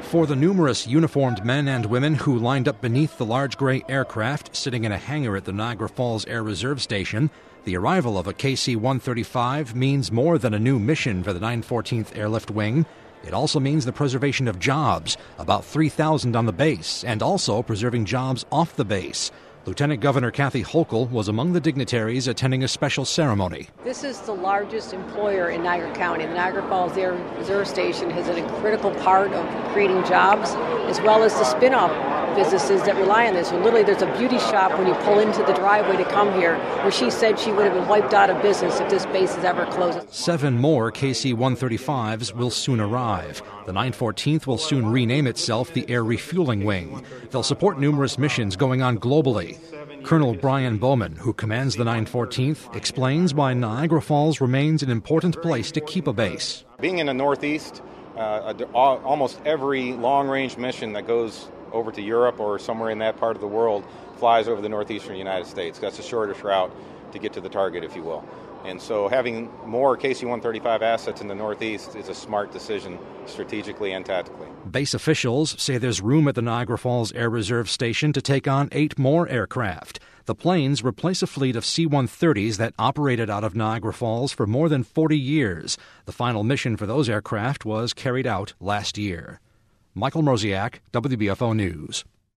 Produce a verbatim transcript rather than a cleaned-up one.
For the numerous uniformed men and women who lined up beneath the large gray aircraft sitting in a hangar at the Niagara Falls Air Reserve Station, the arrival of a K C one thirty-five means more than a new mission for the nine fourteenth Airlift Wing. It also means the preservation of jobs, about three thousand on the base, and also preserving jobs off the base. Lieutenant Governor Kathy Hochul was among the dignitaries attending a special ceremony. This is the largest employer in Niagara County. The Niagara Falls Air Reserve Station has been a critical part of creating jobs, as well as the spin-off businesses that rely on this. So literally, there's a beauty shop when you pull into the driveway to come here, where she said she would have been wiped out of business if this base is ever closed. Seven more K C one thirty-fives will soon arrive. The nine fourteenth will soon rename itself the Air Refueling Wing. They'll support numerous missions going on globally. Colonel Brian Bowman, who commands the nine fourteenth, explains why Niagara Falls remains an important place to keep a base. Being in the Northeast, uh, almost every long-range mission that goes over to Europe or somewhere in that part of the world flies over the northeastern United States. That's the shortest route to get to the target, if you will. And so having more K C one thirty-five assets in the Northeast is a smart decision strategically and tactically. Base officials say there's room at the Niagara Falls Air Reserve Station to take on eight more aircraft. The planes replace a fleet of C one thirties that operated out of Niagara Falls for more than forty years. The final mission for those aircraft was carried out last year. Michael Mroziak, W B F O News.